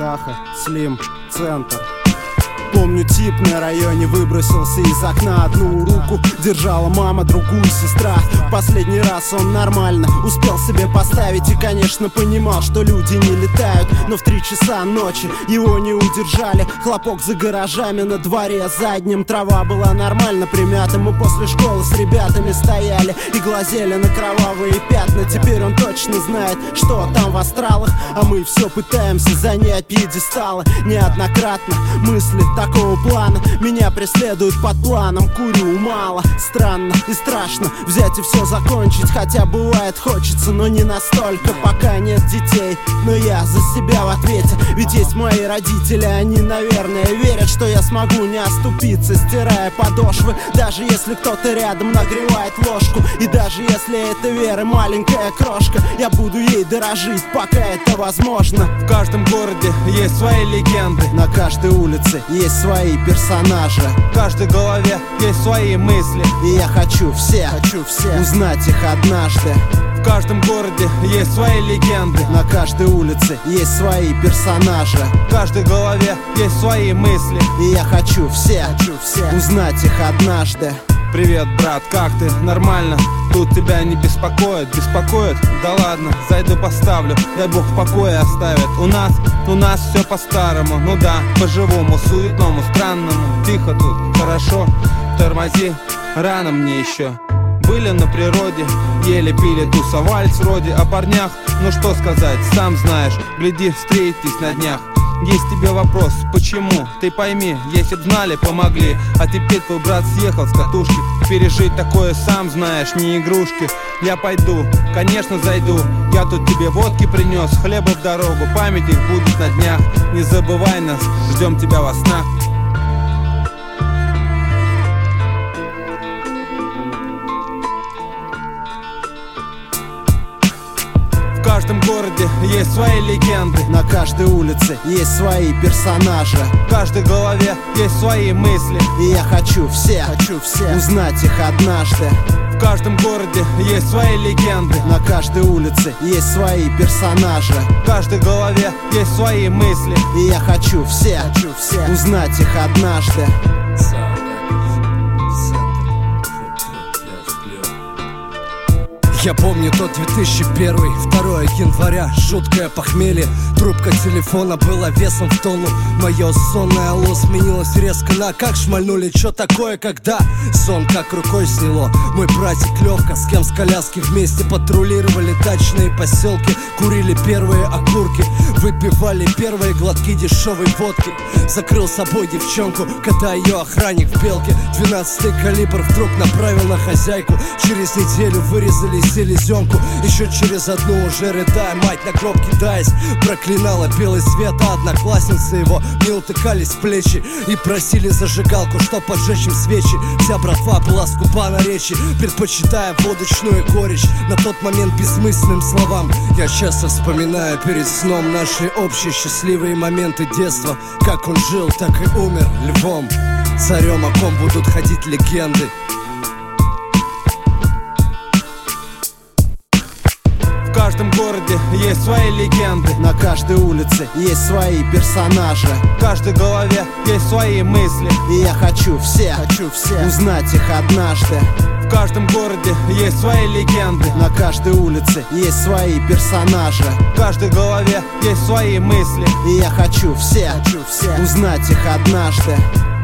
Каха, Слим, центр. Помню, тип на районе выбросился из окна. Одну руку держала мама, другую сестра. Последний раз он нормально успел себе поставить и, конечно, понимал, что люди не летают. Но в 3 часа ночи его не удержали. Хлопок за гаражами, на дворе задним трава была нормально примята. Мы после школы с ребятами стояли и глазели на кровавые пятна. Теперь он точно знает, что там в астралах, а мы все пытаемся занять пьедесталы. Неоднократно мысли такого плана меня преследуют под планом. Курю мало, странно и страшно взять и все закончить. Хотя бывает хочется, но не настолько. Пока нет детей, но я за себя в ответе. Ведь есть мои родители, они, наверное, верят, что я смогу не оступиться, стирая подошвы. Даже если кто-то рядом нагревает ложку, и даже если это вера маленькая крошка, я буду ей дорожить, пока это возможно. В каждом городе есть свои легенды, на каждой улице есть свои персонажи, в каждой голове есть свои мысли, и я хочу все узнать их однажды. В каждом городе есть свои легенды, на каждой улице есть свои персонажи, в каждой голове есть свои мысли, и я хочу все узнать их однажды. Привет, брат, как ты? Нормально? Тут тебя не беспокоит? Беспокоит? Да ладно, зайду поставлю, дай бог в покое оставит. У нас все по-старому, ну да, по-живому, суетному, странному. Тихо тут, хорошо, тормози, рано мне еще. Были на природе, ели, пили, тусовались вроде. О парнях, ну что сказать, сам знаешь, гляди, встретитесь на днях. Есть тебе вопрос, почему? Ты пойми, если б знали, помогли. А теперь твой брат съехал с катушки. Пережить такое, сам знаешь, не игрушки. Я пойду, конечно зайду. Я тут тебе водки принес, хлеба в дорогу. Память их будет на днях. Не забывай нас, ждем тебя во снах. В каждом городе есть свои легенды, на каждой улице есть свои персонажи, в каждой голове есть свои мысли, и я хочу все узнать их однажды. В каждом городе есть свои легенды, на каждой улице есть свои персонажи, в каждой голове есть свои мысли, и я хочу все узнать их однажды. Я помню тот 2001, 2 января, жуткое похмелье. Трубка телефона была весом в тонну. Мое сонное алло сменилось резко на как шмальнули. Чё такое, когда сон как рукой сняло. Мой братик Лёвка, с кем с коляски вместе патрулировали дачные поселки. Курили первые окурки, выпивали первые глотки дешевой водки. Закрыл собой девчонку, когда ее охранник в белке 12-й калибр вдруг направил на хозяйку. Через неделю вырезали селезенку, еще через одну уже рыдая, мать на гроб кидаясь, проклинала белый свет, а одноклассницы его не утыкались в плечи и просили зажигалку, чтоб поджечь им свечи. Вся братва была скупа на речи, предпочитая водочную горечь на тот момент бессмысленным словам. Я часто вспоминаю перед сном наши общие счастливые моменты детства. Как он жил, так и умер львом, царем, о ком будут ходить легенды. В каждом городе есть свои легенды, на каждой улице есть свои персонажи, в каждой голове есть свои мысли, и я хочу все узнать их однажды. В каждом городе есть свои легенды, на каждой улице есть свои персонажи, в каждой голове есть свои мысли, и я хочу все узнать их однажды.